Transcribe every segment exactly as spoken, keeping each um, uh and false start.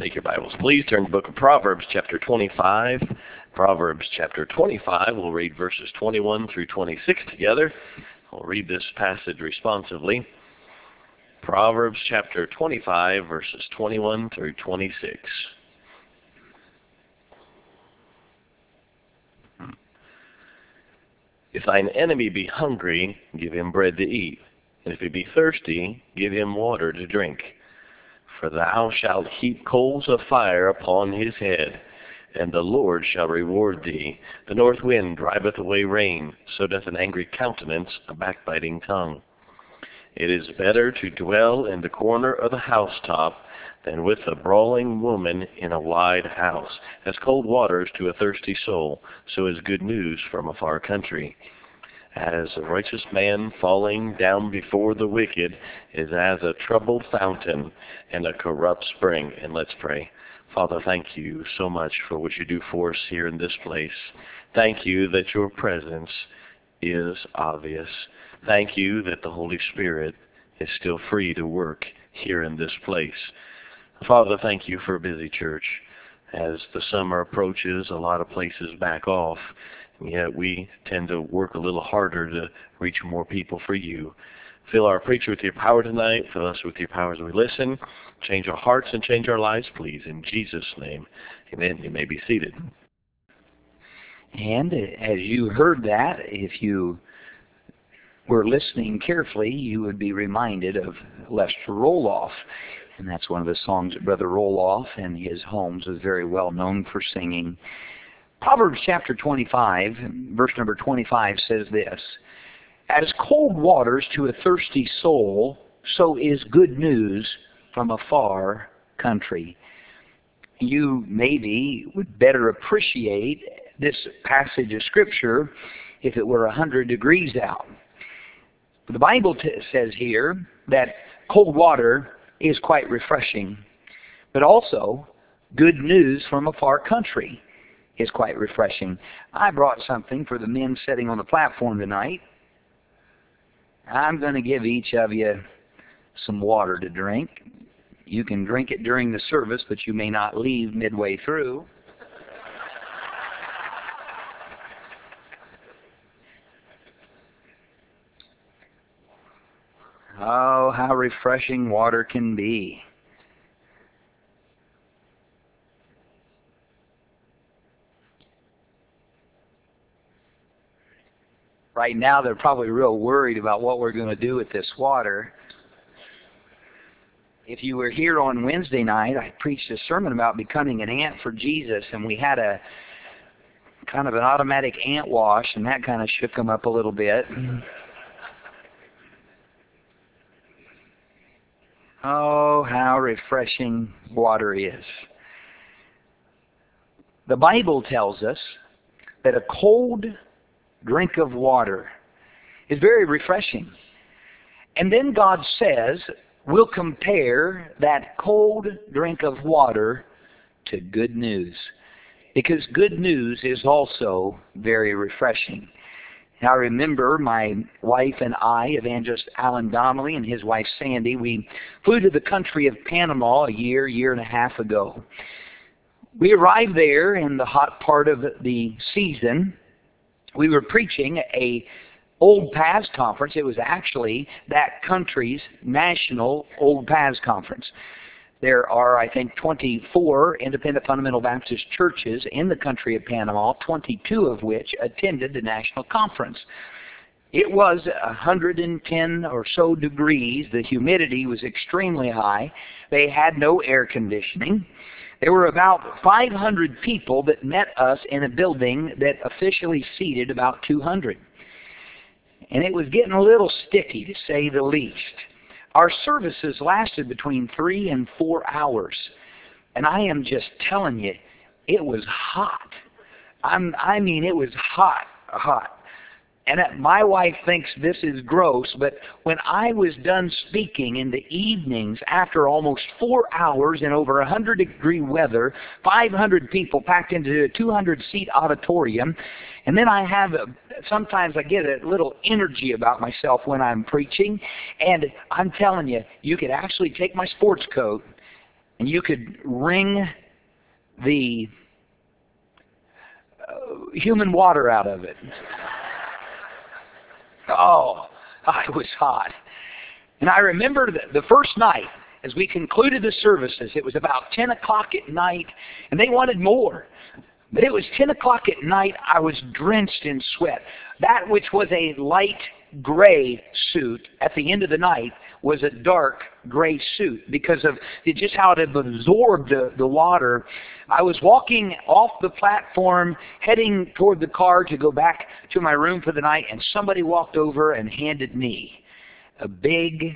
Take your Bibles, please. Turn to the book of Proverbs, chapter twenty-five. Proverbs, chapter twenty-five. We'll read verses twenty-one through twenty-six together. We'll read this passage responsively. Proverbs, chapter twenty-five, verses twenty-one through twenty-six. If thine enemy be hungry, give him bread to eat. And if he be thirsty, give him water to drink. For thou shalt heap coals of fire upon his head, and the Lord shall reward thee. The north wind driveth away rain, so doth an angry countenance a backbiting tongue. It is better to dwell in the corner of the housetop than with a brawling woman in a wide house. As cold waters to a thirsty soul, so is good news from a far country. As a righteous man falling down before the wicked is as a troubled fountain and a corrupt spring. And let's pray. Father, thank you so much for what you do for us here in this place. Thank you that your presence is obvious. Thank you that the Holy Spirit is still free to work here in this place. Father, thank you for a busy church. As the summer approaches, a lot of places back off. Yet we tend to work a little harder to reach more people for you. Fill our preacher with your power tonight. Fill us with your power as we listen. Change our hearts and change our lives, please. In Jesus' name, amen. You may be seated. And as you heard that, if you were listening carefully, you would be reminded of Lester Roloff. And that's one of the songs that Brother Roloff and his Homes is very well known for singing. Proverbs chapter twenty-five, verse number twenty-five says this: As cold waters to a thirsty soul, so is good news from a far country. You maybe would better appreciate this passage of Scripture if it were one hundred degrees out. The Bible t- says here that cold water is quite refreshing, but also good news from a far country is quite refreshing. I brought something for the men sitting on the platform tonight. I'm going to give each of you some water to drink. You can drink it during the service, but you may not leave midway through. Oh, how refreshing water can be. Right now, they're probably real worried about what we're going to do with this water. If you were here on Wednesday night, I preached a sermon about becoming an ant for Jesus, and we had a kind of an automatic ant wash, and that kind of shook them up a little bit. Oh, how refreshing water is. The Bible tells us that a cold drink of water is very refreshing. And then God says, we'll compare that cold drink of water to good news. Because good news is also very refreshing. Now, I remember my wife and I, Evangelist Alan Donnelly and his wife Sandy, we flew to the country of Panama a year, year and a half ago. We arrived there in the hot part of the season. We were preaching a Old Paths conference. It was actually that country's national Old Paths conference. There are, I think, twenty-four independent fundamental Baptist churches in the country of Panama, twenty-two of which attended the national conference. It was one hundred ten or so degrees. The humidity was extremely high. They had no air conditioning. There were about five hundred people that met us in a building that officially seated about two hundred. And it was getting a little sticky, to say the least. Our services lasted between three and four hours. And I am just telling you, it was hot. I'm, I mean, it was hot, hot. And my wife thinks this is gross, but when I was done speaking in the evenings after almost four hours in over one hundred degree weather, five hundred people packed into a two hundred seat auditorium, and then I have, a, sometimes I get a little energy about myself when I'm preaching, and I'm telling you, you could actually take my sports coat and you could wring the uh, human water out of it. Oh, it was hot. And I remember the, the first night, as we concluded the services, it was about ten o'clock at night, and they wanted more. But it was ten o'clock at night, I was drenched in sweat. That which was a light gray suit at the end of the night was a dark gray suit because of just how it had absorbed the, the water. I was walking off the platform, heading toward the car to go back to my room for the night, and somebody walked over and handed me a big,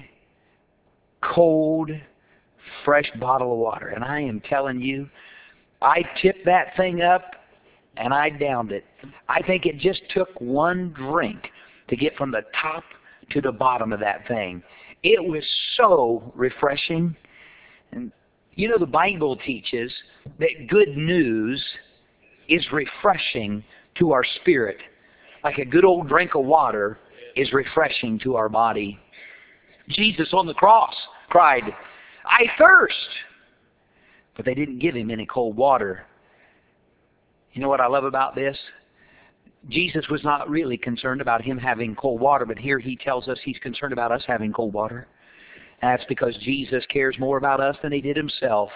cold, fresh bottle of water. And I am telling you, I tipped that thing up and I downed it. I think it just took one drink to get from the top to the bottom of that thing. It was so refreshing. And you know, the Bible teaches that good news is refreshing to our spirit. Like a good old drink of water is refreshing to our body. Jesus on the cross cried, "I thirst!" But they didn't give him any cold water. You know what I love about this? Jesus was not really concerned about him having cold water, but here he tells us he's concerned about us having cold water. And that's because Jesus cares more about us than he did himself.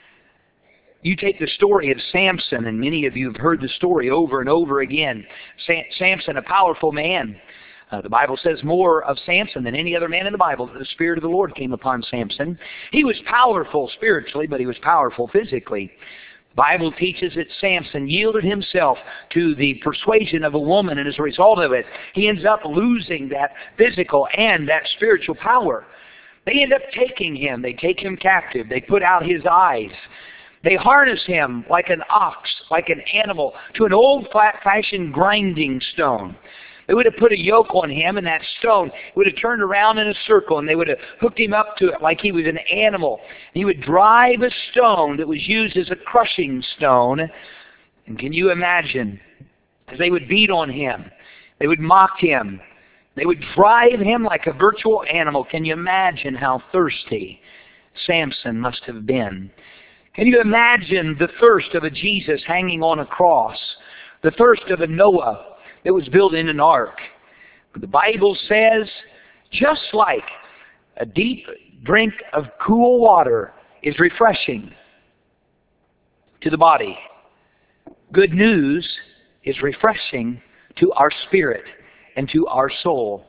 You take the story of Samson, and many of you have heard the story over and over again. Sam- Samson, a powerful man. Uh, the Bible says more of Samson than any other man in the Bible. The Spirit of the Lord came upon Samson. He was powerful spiritually, but he was powerful physically. The Bible teaches that Samson yielded himself to the persuasion of a woman, and as a result of it, he ends up losing that physical and that spiritual power. They end up taking him. They take him captive. They put out his eyes. They harness him like an ox, like an animal, to an old flat-fashioned grinding stone. They would have put a yoke on him, and that stone would have turned around in a circle, and they would have hooked him up to it like he was an animal. He would drive a stone that was used as a crushing stone. And can you imagine, as they would beat on him, they would mock him, they would drive him like a virtual animal. Can you imagine how thirsty Samson must have been? Can you imagine the thirst of a Jesus hanging on a cross, the thirst of a Noah that was built in an ark? But the Bible says, just like a deep drink of cool water is refreshing to the body, good news is refreshing to our spirit and to our soul.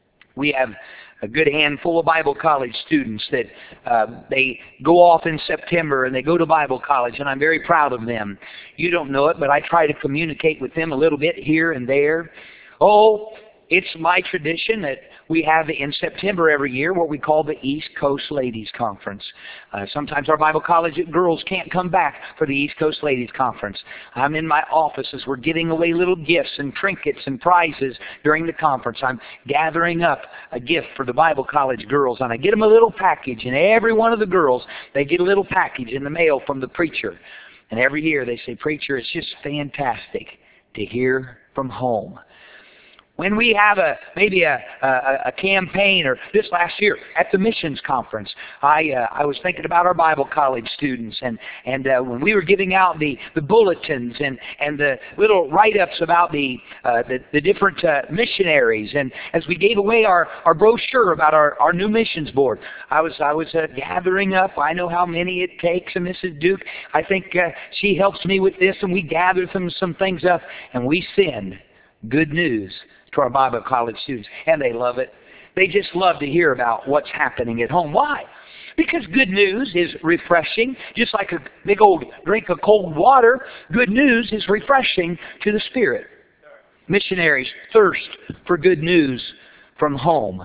We have a good handful of Bible college students that uh, they go off in September and they go to Bible college, and I'm very proud of them. You don't know it, but I try to communicate with them a little bit here and there. Oh, it's my tradition that we have in September every year what we call the East Coast Ladies Conference. Uh, sometimes our Bible college girls can't come back for the East Coast Ladies Conference. I'm in my office as we're giving away little gifts and trinkets and prizes during the conference. I'm gathering up a gift for the Bible college girls, and I get them a little package, and every one of the girls, they get a little package in the mail from the preacher. And every year they say, "Preacher, it's just fantastic to hear from home." When we have a maybe a, a, a campaign, or this last year at the missions conference, I uh, I was thinking about our Bible college students, and and uh, when we were giving out the, the bulletins and, and the little write-ups about the uh, the, the different uh, missionaries, and as we gave away our, our brochure about our, our new missions board, I was I was uh, gathering up. I know how many it takes, and Missus Duke, I think uh, she helps me with this, and we gather some some things up, and we send good news to our Bible college students, and they love it. They just love to hear about what's happening at home. Why? Because good news is refreshing, just like a big old drink of cold water. Good news is refreshing to the spirit. Missionaries thirst for good news from home.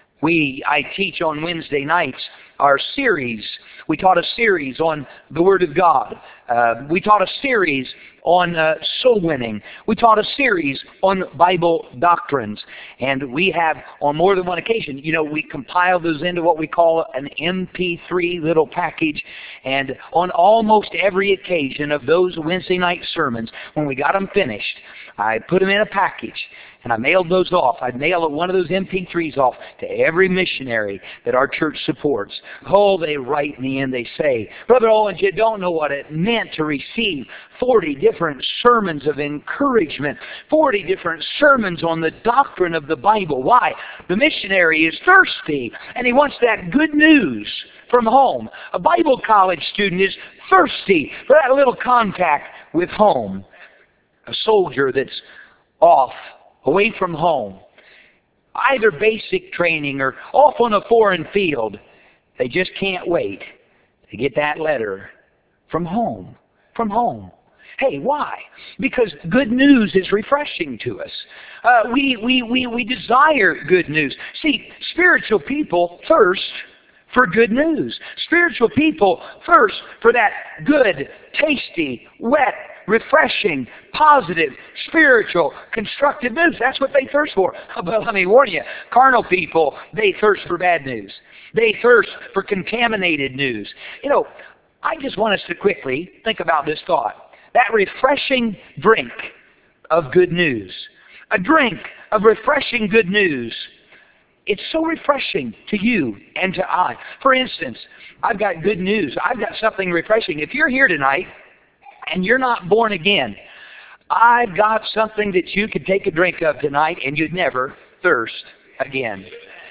We, I teach on Wednesday nights our series. We taught a series on the Word of God. Uh, we taught a series on uh, soul winning. We taught a series on Bible doctrines. And we have, on more than one occasion, you know, we compile those into what we call an M P three little package. And on almost every occasion of those Wednesday night sermons, when we got them finished, I put them in a package, and I mailed those off. I'd mail one of those M P threes off to every missionary that our church supports. Oh, they write me and they say, Brother Owens, you don't know what it meant to receive forty different sermons of encouragement, forty different sermons on the doctrine of the Bible. Why? The missionary is thirsty, and he wants that good news from home. A Bible college student is thirsty for that little contact with home. A soldier that's off, away from home, either basic training or off on a foreign field, they just can't wait to get that letter from home. From home. Hey, why? Because good news is refreshing to us. Uh, we, we, we, we desire good news. See, spiritual people thirst for good news. Spiritual people thirst for that good, tasty, wet, refreshing, positive, spiritual, constructive news. That's what they thirst for. But let me warn you, carnal people, they thirst for bad news. They thirst for contaminated news. You know, I just want us to quickly think about this thought. That refreshing drink of good news. A drink of refreshing good news. It's so refreshing to you and to I. For instance, I've got good news. I've got something refreshing. If you're here tonight and you're not born again, I've got something that you could take a drink of tonight and you'd never thirst again.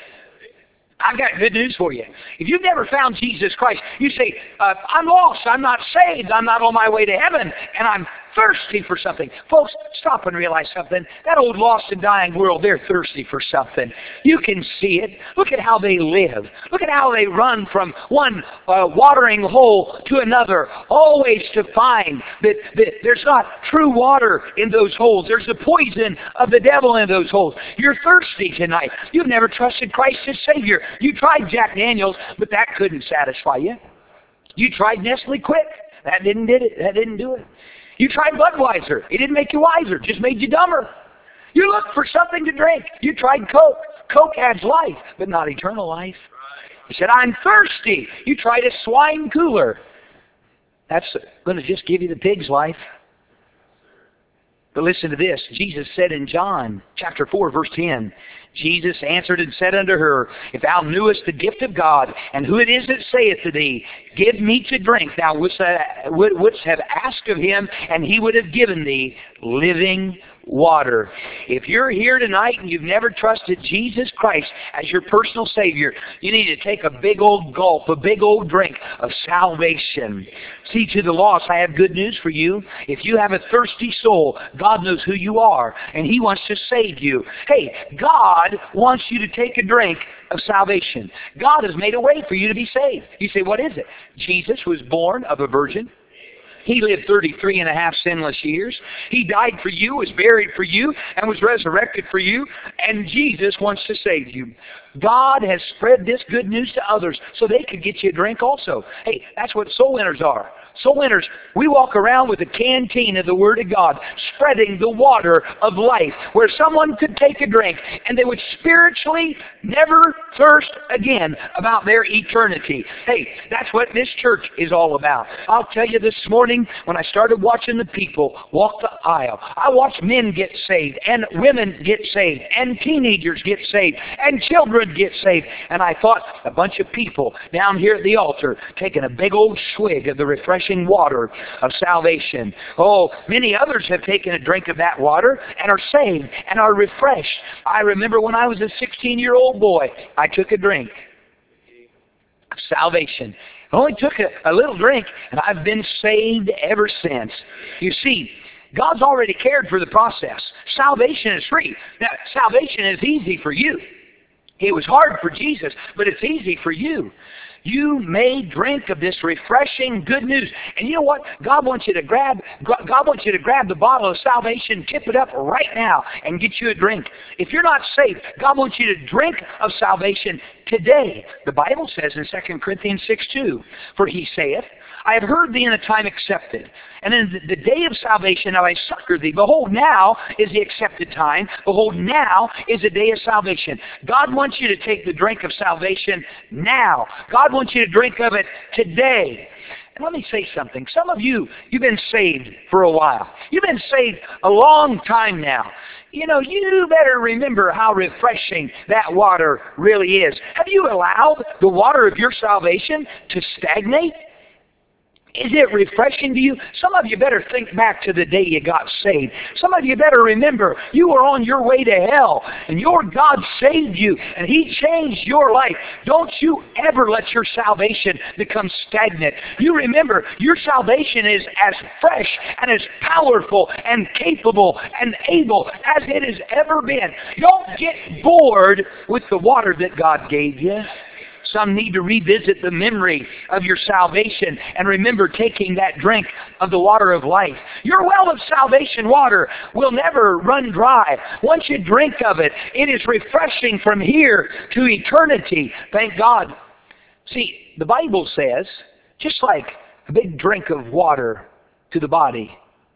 I've got good news for you. If you've never found Jesus Christ, you say, uh, I'm lost, I'm not saved, I'm not on my way to heaven, and I'm thirsty for something. Folks, stop and realize something. That old lost and dying world, they're thirsty for something. You can see it. Look at how they live. Look at how they run from one uh, watering hole to another, always to find that, that there's not true water in those holes. There's the poison of the devil in those holes. You're thirsty tonight. You've never trusted Christ as Savior. You tried Jack Daniels, but that couldn't satisfy you. You tried Nestle Quick. That didn't did it. That didn't do it. You tried Budweiser. It didn't make you wiser. It just made you dumber. You looked for something to drink. You tried Coke. Coke adds life, but not eternal life. You said, I'm thirsty. You tried a swine cooler. That's going to just give you the pig's life. But listen to this. Jesus said in John chapter four, verse ten, Jesus answered and said unto her, If thou knewest the gift of God, and who it is that saith to thee, Give me to drink, thou wouldst have asked of him, and he would have given thee living water. If you're here tonight and you've never trusted Jesus Christ as your personal Savior, you need to take a big old gulp, a big old drink of salvation. See, to the lost, I have good news for you. If you have a thirsty soul, God knows who you are, and He wants to save you. Hey, God wants you to take a drink of salvation. God has made a way for you to be saved. You say, what is it? Jesus was born of a virgin. He lived thirty-three and a half sinless years. He died for you, was buried for you, and was resurrected for you. And Jesus wants to save you. God has spread this good news to others so they could get you a drink also. Hey, that's what soul winners are. Soul winners, we walk around with a canteen of the Word of God, spreading the water of life, where someone could take a drink and they would spiritually never thirst again about their eternity. Hey, that's what this church is all about. I'll tell you this morning, when I started watching the people walk the aisle, I watched men get saved, and women get saved, and teenagers get saved, and children get saved. And I thought, a bunch of people down here at the altar taking a big old swig of the refreshing water of salvation. Oh, many others have taken a drink of that water and are saved and are refreshed. I remember when I was a sixteen-year-old boy, I took a drink of salvation. I only took a, a little drink, and I've been saved ever since. You see, God's already cared for the process. Salvation is free. Now, salvation is easy for you. It was hard for Jesus, but it's easy for you. You may drink of this refreshing good news. And you know what? God wants you to grab God wants you to grab the bottle of salvation, tip it up right now, and get you a drink. If you're not saved, God wants you to drink of salvation today. The Bible says in Second Corinthians six two, For He saith, I have heard thee in a time accepted, and in the day of salvation have I succored thee. Behold, now is the accepted time. Behold, now is the day of salvation. God wants you to take the drink of salvation now. God wants you to drink of it today. And let me say something. Some of you, you've been saved for a while. You've been saved a long time now. You know, you better remember how refreshing that water really is. Have you allowed the water of your salvation to stagnate? Is it refreshing to you? Some of you better think back to the day you got saved. Some of you better remember you were on your way to hell, and your God saved you, and He changed your life. Don't you ever let your salvation become stagnant. You remember, your salvation is as fresh and as powerful and capable and able as it has ever been. Don't get bored with the water that God gave you. Some need to revisit the memory of your salvation and remember taking that drink of the water of life. Your well of salvation water will never run dry. Once you drink of it, it is refreshing from here to eternity. Thank God. See, the Bible says, just like a big drink of water to the body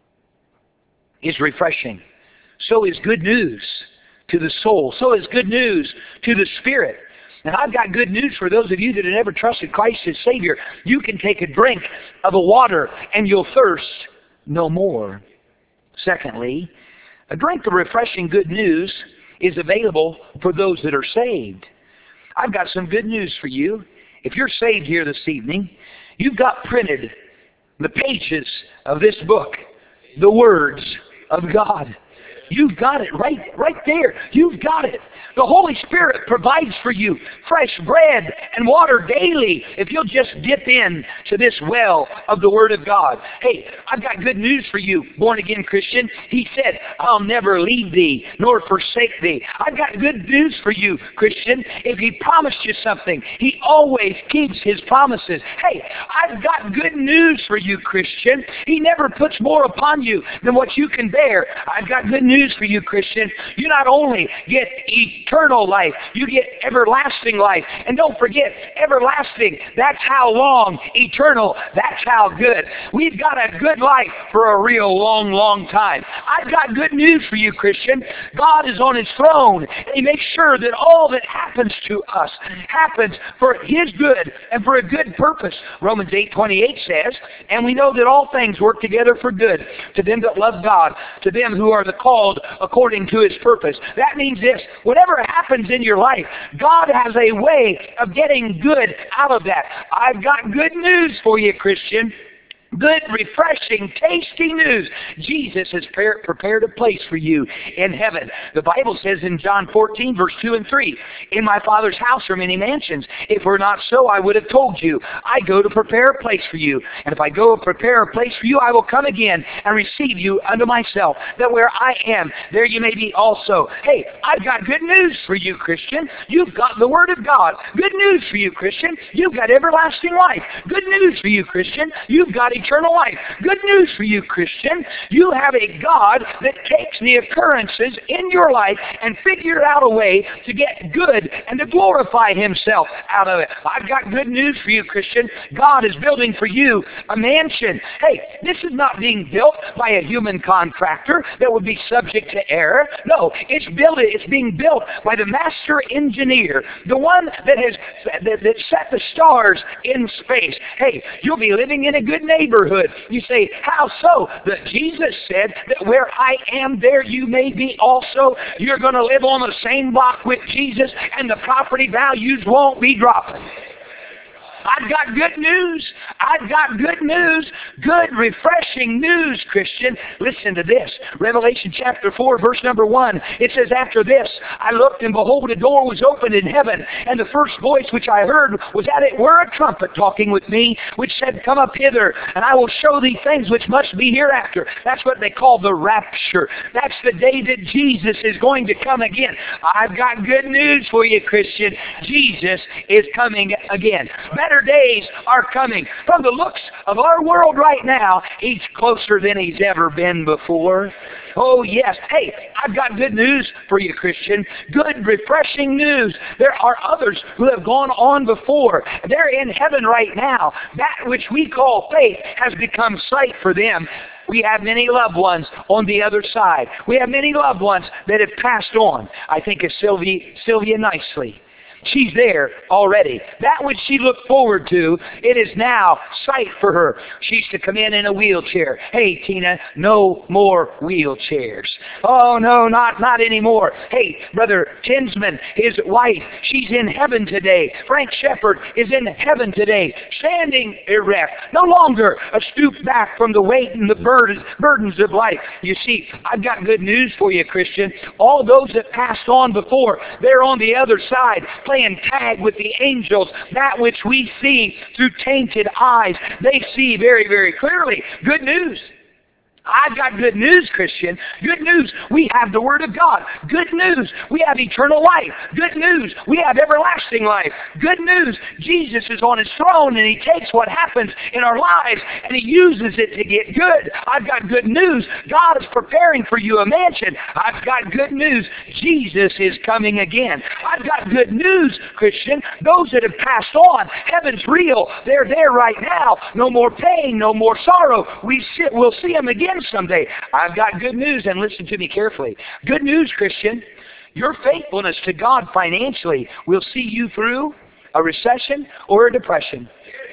is refreshing, so is good news to the soul. So is good news to the spirit. And I've got good news for those of you that have never trusted Christ as Savior. You can take a drink of the water and you'll thirst no more. Secondly, a drink of refreshing good news is available for those that are saved. I've got some good news for you. If you're saved here this evening, you've got printed the pages of this book, the words of God. You've got it right, right there. You've got it. The Holy Spirit provides for you fresh bread and water daily if you'll just dip in to this well of the Word of God. Hey, I've got good news for you, born-again Christian. He said, I'll never leave thee nor forsake thee. I've got good news for you, Christian. If He promised you something, He always keeps His promises. Hey, I've got good news for you, Christian. He never puts more upon you than what you can bear. I've got good news for you, Christian. You not only get eternal life, you get everlasting life. And don't forget, everlasting, that's how long. Eternal, that's how good. We've got a good life for a real long, long time. I've got good news for you, Christian. God is on His throne, and He makes sure that all that happens to us happens for His good and for a good purpose. Romans eight twenty-eight says, and we know that all things work together for good to them that love God, to them who are the called according to His purpose. That means this: whatever happens in your life, God has a way of getting good out of that. I've got good news for you, Christian. Good, refreshing, tasty news. Jesus has prepared a place for you in heaven. The Bible says in John fourteen, verse two and three, in my Father's house are many mansions. If it were not so, I would have told you. I go to prepare a place for you. And if I go and prepare a place for you, I will come again and receive you unto myself, that where I am, there you may be also. Hey, I've got good news for you, Christian. You've got the Word of God. Good news for you, Christian. You've got everlasting life. Good news for you, Christian. You've got eternal life. Good news for you, Christian. You have a God that takes the occurrences in your life and figures out a way to get good and to glorify Himself out of it. I've got good news for you, Christian. God is building for you a mansion. Hey, this is not being built by a human contractor that would be subject to error. No, it's built. It's being built by the master engineer, the one that has that, that set the stars in space. Hey, you'll be living in a good neighborhood. You say, how so? That Jesus said that where I am, there you may be also. You're going to live on the same block with Jesus, and the property values won't be dropping. I've got good news. I've got good news. Good, refreshing news, Christian. Listen to this. Revelation chapter four, verse number one. It says, after this, I looked, and behold, a door was opened in heaven. And the first voice which I heard was that it were a trumpet talking with me, which said, come up hither, and I will show thee things which must be hereafter. That's what they call the rapture. That's the day that Jesus is going to come again. I've got good news for you, Christian. Jesus is coming again. better days are coming. From the looks of our world right now, he's closer than he's ever been before. Oh, yes. Hey, I've got good news for you, Christian. Good, refreshing news. There are others who have gone on before. They're in heaven right now. That which we call faith has become sight for them. We have many loved ones on the other side. We have many loved ones that have passed on. I think of Sylvia, Sylvia Nicely. She's there already. That which she looked forward to, it is now sight for her. She used to come in in a wheelchair. Hey, Tina, no more wheelchairs. Oh, no, not, not anymore. Hey, Brother Tinsman, his wife, she's in heaven today. Frank Shepard is in heaven today, standing erect, no longer a stoop back from the weight and the burdens, burdens of life. You see, I've got good news for you, Christian. All those that passed on before, they're on the other side, playing tag with the angels. That which we see through tainted eyes, they see very, very clearly. Good news. I've got good news, Christian. Good news, we have the Word of God. Good news, we have eternal life. Good news, we have everlasting life. Good news, Jesus is on His throne and He takes what happens in our lives and He uses it to get good. I've got good news. God is preparing for you a mansion. I've got good news. Jesus is coming again. I've got good news, Christian. Those that have passed on, heaven's real. They're there right now. No more pain, no more sorrow. We sit, we'll see them again someday. I've got good news, and listen to me carefully. Good news, Christian. Your faithfulness to God financially will see you through a recession or a depression.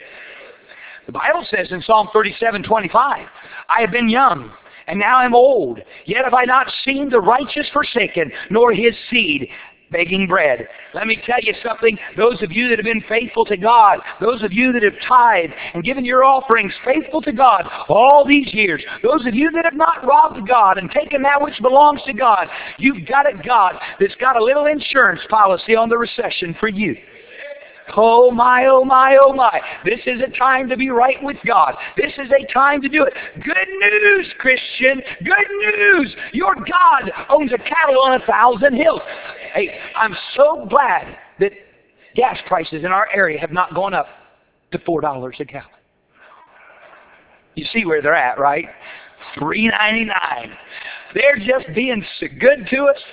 The Bible says in Psalm thirty-seven twenty-five, I have been young, and now I'm old, yet have I not seen the righteous forsaken, nor his seed begging bread. Let me tell you something. Those of you that have been faithful to God, those of you that have tithed and given your offerings faithful to God all these years, those of you that have not robbed God and taken that which belongs to God, you've got a God that's got a little insurance policy on the recession for you. Oh my, oh my, oh my. This is a time to be right with God. This is a time to do it. Good news, Christian. Good news. Your God owns a cattle on a thousand hills. Hey, I'm so glad that gas prices in our area have not gone up to four dollars a gallon. You see where they're at, right? three ninety-nine. They're just being so good to us.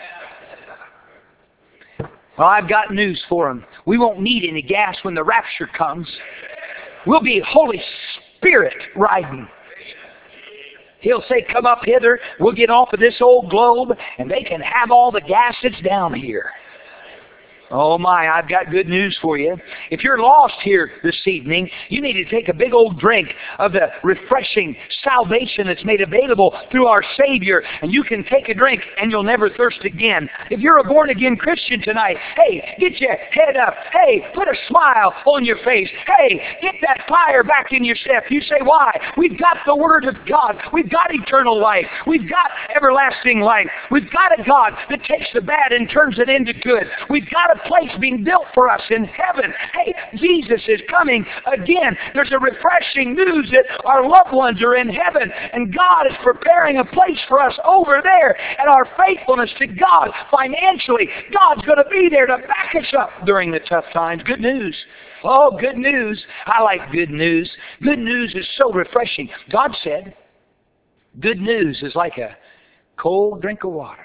Well, I've got news for them. We won't need any gas when the rapture comes. We'll be Holy Spirit riding. He'll say, come up hither. We'll get off of this old globe, and they can have all the gas that's down here. Oh my, I've got good news for you. If you're lost here this evening, you need to take a big old drink of the refreshing salvation that's made available through our Savior, and you can take a drink and you'll never thirst again. If you're a born-again Christian tonight, hey, get your head up. Hey, put a smile on your face. Hey, get that fire back in your step. You say, why? We've got the Word of God. We've got eternal life. We've got everlasting life. We've got a God that takes the bad and turns it into good. We've got a place being built for us in heaven. Hey, Jesus is coming again. There's a refreshing news that our loved ones are in heaven, and God is preparing a place for us over there. And our faithfulness to God financially, God's going to be there to back us up during the tough times. Good news. Oh, good news. I like good news. Good news is so refreshing. God said, good news is like a cold drink of water.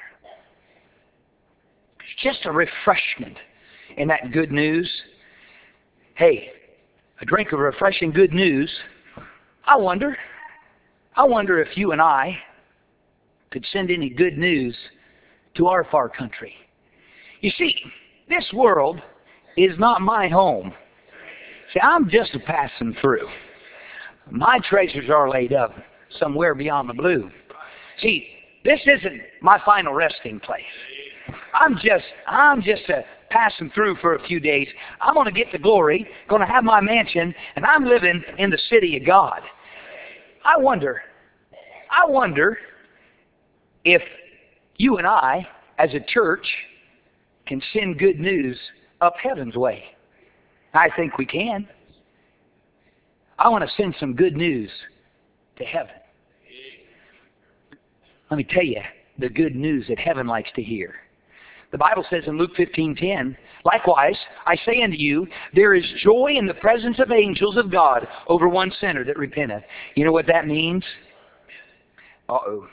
Just a refreshment in that good news. Hey, a drink of refreshing good news. I wonder, I wonder if you and I could send any good news to our far country. You see, this world is not my home. See, I'm just passing through. My treasures are laid up somewhere beyond the blue. See, this isn't my final resting place. I'm just, I'm just uh, passing through for a few days. I'm going to get to glory, going to have my mansion, and I'm living in the city of God. I wonder, I wonder if you and I, as a church, can send good news up heaven's way. I think we can. I want to send some good news to heaven. Let me tell you the good news that heaven likes to hear. The Bible says in Luke fifteen ten, likewise, I say unto you, there is joy in the presence of angels of God over one sinner that repenteth. You know what that means? Uh-oh.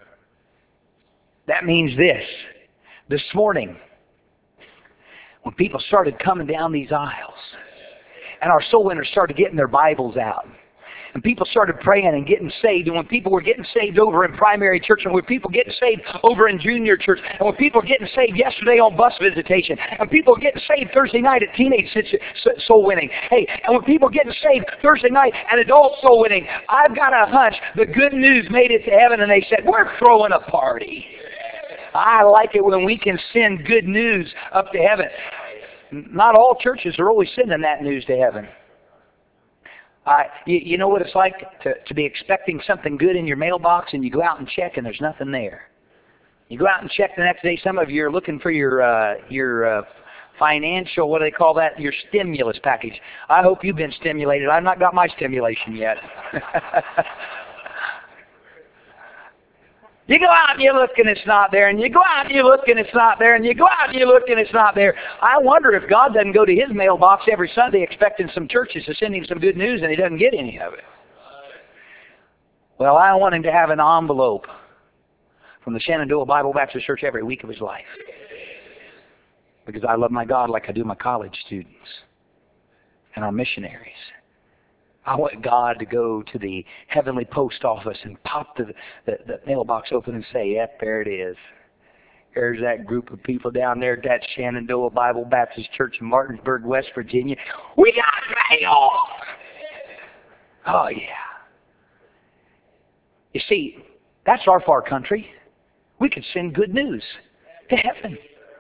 That means this. This morning, when people started coming down these aisles, and our soul winners started getting their Bibles out, and people started praying and getting saved, and when people were getting saved over in primary church, and when people were getting saved over in junior church, and when people were getting saved yesterday on bus visitation, and people were getting saved Thursday night at teenage soul winning, hey, and when people were getting saved Thursday night at adult soul winning, I've got a hunch the good news made it to heaven, and they said, we're throwing a party. I like it when we can send good news up to heaven. Not all churches are always sending that news to heaven. Uh, you, you know what it's like to, to be expecting something good in your mailbox and you go out and check and there's nothing there. You go out and check the next day. Some of you are looking for your uh, your uh, financial, what do they call that, your stimulus package. I hope you've been stimulated. I've not got my stimulation yet. You go out and you look and it's not there, and you go out and you look and it's not there, and you go out and you look and it's not there. I wonder if God doesn't go to his mailbox every Sunday expecting some churches to send him some good news and he doesn't get any of it. Well, I want him to have an envelope from the Shenandoah Bible Baptist Church every week of his life. Because I love my God like I do my college students and our missionaries. I want God to go to the heavenly post office and pop the, the, the mailbox open and say, yep, there it is. There's that group of people down there at that Shenandoah Bible Baptist Church in Martinsburg, West Virginia. We got mail! Oh, yeah. You see, that's our far country. We could send good news to heaven.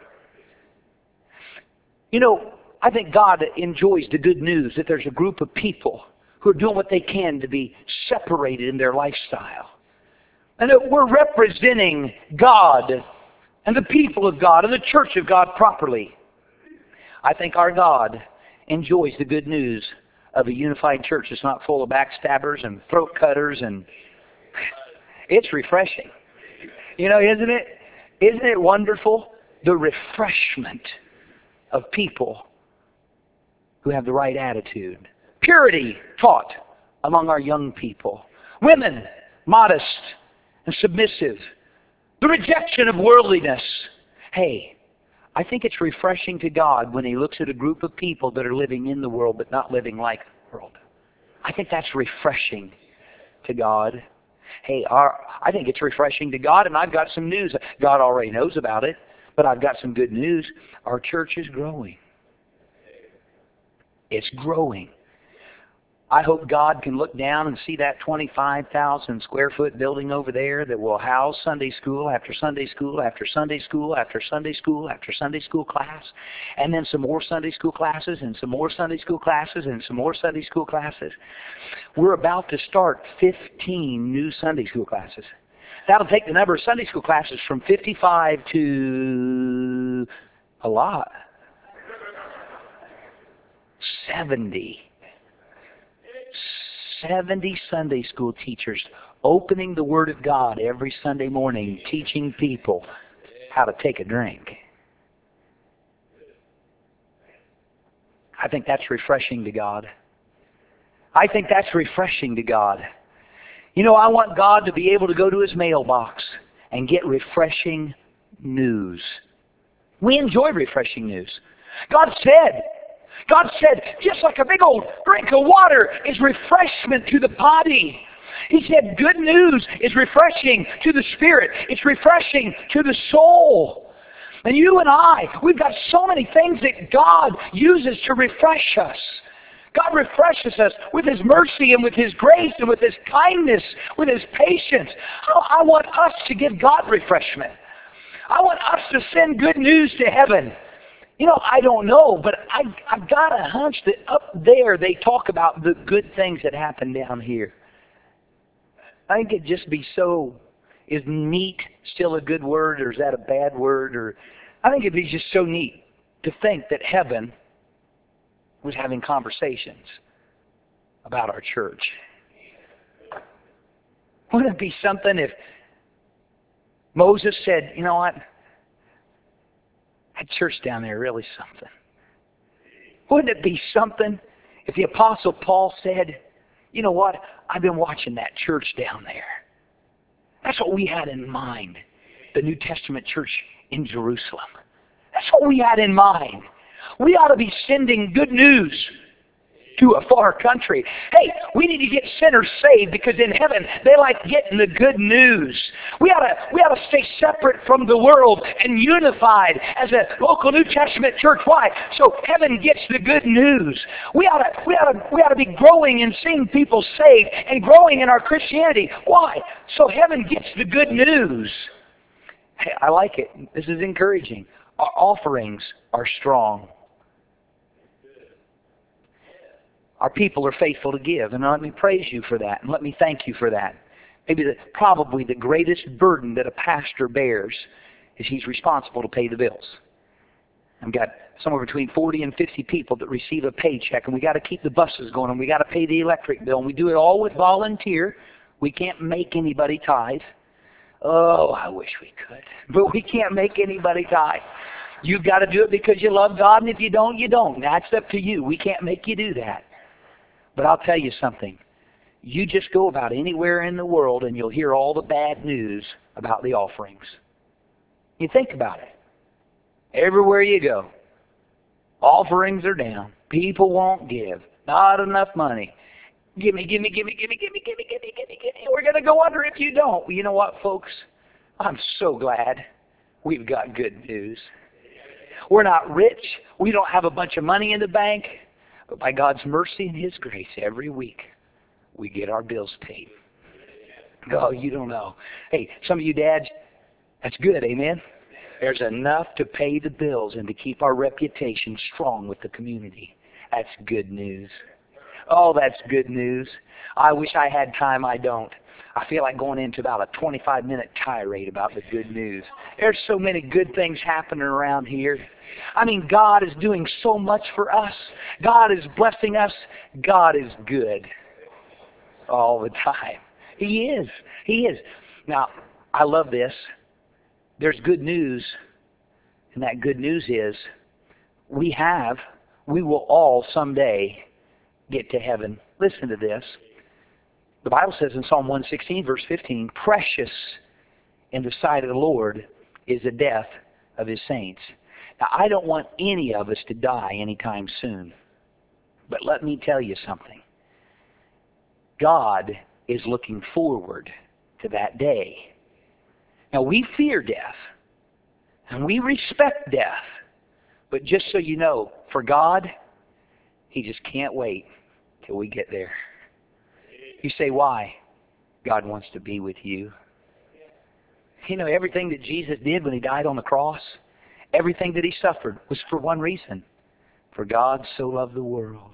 You know, I think God enjoys the good news that there's a group of people who are doing what they can to be separated in their lifestyle. And that we're representing God and the people of God and the church of God properly. I think our God enjoys the good news of a unified church that's not full of backstabbers and throat cutters, and it's refreshing. You know, isn't it? Isn't it wonderful? The refreshment of people who have the right attitude. Purity taught among our young people. Women, modest and submissive. The rejection of worldliness. Hey, I think it's refreshing to God when he looks at a group of people that are living in the world but not living like the world. I think that's refreshing to God. Hey, our, I think it's refreshing to God, and I've got some news. God already knows about it, but I've got some good news. Our church is growing. It's growing. I hope God can look down and see that twenty-five thousand square foot building over there that will house Sunday school after Sunday school after Sunday school after Sunday school after Sunday school class, and then some more Sunday school classes and some more Sunday school classes and some more Sunday school classes. We're about to start fifteen new Sunday school classes. That'll take the number of Sunday school classes from fifty-five to a lot. seventy. seventy Sunday school teachers opening the Word of God every Sunday morning, teaching people how to take a drink. I think that's refreshing to God. I think that's refreshing to God. You know, I want God to be able to go to his mailbox and get refreshing news. We enjoy refreshing news. God said, God said, just like a big old drink of water is refreshment to the body. He said, good news is refreshing to the spirit. It's refreshing to the soul. And you and I, we've got so many things that God uses to refresh us. God refreshes us with his mercy and with his grace and with his kindness, with his patience. I want us to give God refreshment. I want us to send good news to heaven. You know, I don't know, but I, I've got a hunch that up there they talk about the good things that happen down here. I think it'd just be so, is neat still a good word, or is that a bad word? Or I think it'd be just so neat to think that heaven was having conversations about our church. Wouldn't it be something if Moses said, you know what, That church down there really something. Wouldn't it be something if the Apostle Paul said, you know what, I've been watching that church down there. That's what we had in mind, the New Testament church in Jerusalem. That's what we had in mind. We ought to be sending good news to a far country. Hey, we need to get sinners saved because in heaven they like getting the good news. We ought to we ought to stay separate from the world and unified as a local New Testament church. Why? So heaven gets the good news. We ought to we ought to we ought to be growing and seeing people saved and growing in our Christianity. Why? So heaven gets the good news. Hey, I like it. This is encouraging. Our offerings are strong. Our people are faithful to give, and let me praise you for that, and let me thank you for that. Maybe the, probably the greatest burden that a pastor bears is he's responsible to pay the bills. I've got somewhere between forty and fifty people that receive a paycheck, and we got to keep the buses going, and we got to pay the electric bill, and we do it all with volunteer. We can't make anybody tithe. Oh, I wish we could, but we can't make anybody tithe. You've got to do it because you love God, and if you don't, you don't. That's up to you. We can't make you do that. But I'll tell you something. You just go about anywhere in the world and you'll hear all the bad news about the offerings. You think about it. Everywhere you go, offerings are down. People won't give. Not enough money. Give me, give me, give me, give me, give me, give me, give me, give me, give me. We're going to go under if you don't. Well, you know what, folks? I'm so glad we've got good news. We're not rich. We don't have a bunch of money in the bank. But by God's mercy and His grace, every week we get our bills paid. Oh, you don't know. Hey, some of you dads, that's good, amen? There's enough to pay the bills and to keep our reputation strong with the community. That's good news. Oh, that's good news. I wish I had time. I don't. I feel like going into about a twenty-five minute tirade about the good news. There's so many good things happening around here. I mean, God is doing so much for us. God is blessing us. God is good all the time. He is. He is. Now, I love this. There's good news, and that good news is we have, we will all someday get to heaven. Listen to this. The Bible says in Psalm one sixteen, verse fifteen, precious in the sight of the Lord is the death of His saints. Now, I don't want any of us to die anytime soon. But let me tell you something. God is looking forward to that day. Now, we fear death, and we respect death. But just so you know, for God, He just can't wait till we get there. You say, why? God wants to be with you. You know, everything that Jesus did when He died on the cross, everything that He suffered was for one reason. For God so loved the world.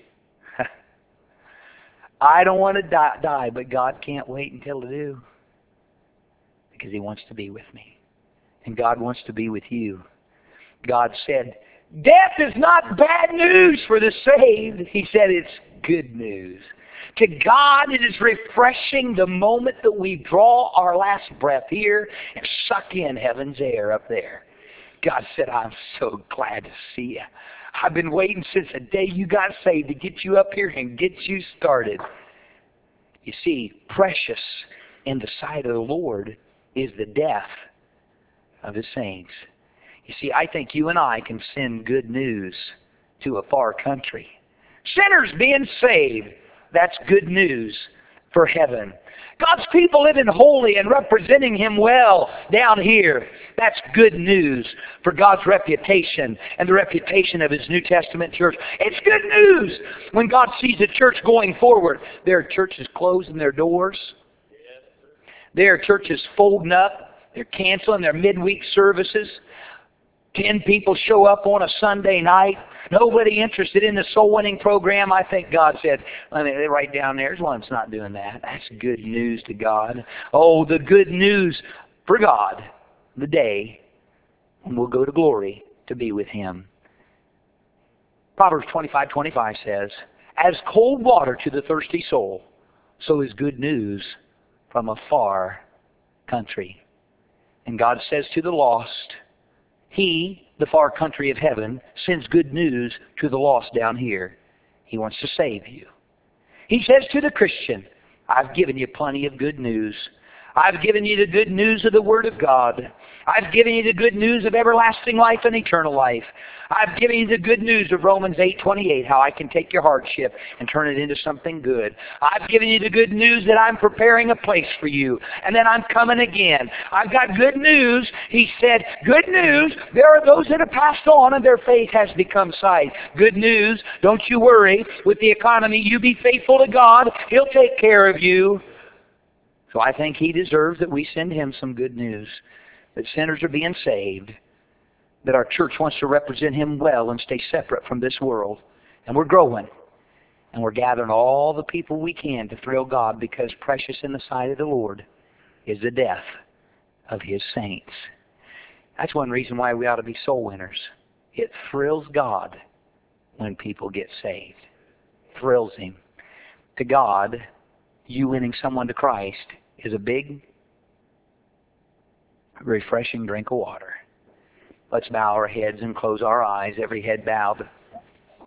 I don't want to die, die, but God can't wait until to do. Because He wants to be with me. And God wants to be with you. God said, death is not bad news for the saved. He said it's good news. To God, it is refreshing the moment that we draw our last breath here and suck in heaven's air up there. God said, I'm so glad to see you. I've been waiting since the day you got saved to get you up here and get you started. You see, precious in the sight of the Lord is the death of His saints. You see, I think you and I can send good news to a far country. Sinners being saved. That's good news for heaven. God's people living holy and representing Him well down here. That's good news for God's reputation and the reputation of His New Testament church. It's good news when God sees the church going forward. There are churches closing their doors. There are churches folding up. They're canceling their midweek services. Ten people show up on a Sunday night. Nobody interested in the soul winning program. I think God said, I mean, right down there's one that's not doing that. That's good news to God. Oh, the good news for God, the day when we'll go to glory to be with Him. Proverbs twenty-five twenty-five says, as cold water to the thirsty soul, so is good news from a far country. And God says to the lost, He, the far country of heaven, sends good news to the lost down here. He wants to save you. He says to the Christian, I've given you plenty of good news. I've given you the good news of the Word of God. I've given you the good news of everlasting life and eternal life. I've given you the good news of Romans eight twenty-eight, how I can take your hardship and turn it into something good. I've given you the good news that I'm preparing a place for you, and then I'm coming again. I've got good news. He said, good news, there are those that have passed on and their faith has become sight. Good news, don't you worry. With the economy, you be faithful to God. He'll take care of you. So I think He deserves that we send Him some good news, that sinners are being saved, that our church wants to represent Him well and stay separate from this world. And we're growing, and we're gathering all the people we can to thrill God, because precious in the sight of the Lord is the death of His saints. That's one reason why we ought to be soul winners. It thrills God when people get saved. It thrills Him. To God, you winning someone to Christ is a big, refreshing drink of water. Let's bow our heads and close our eyes, every head bowed.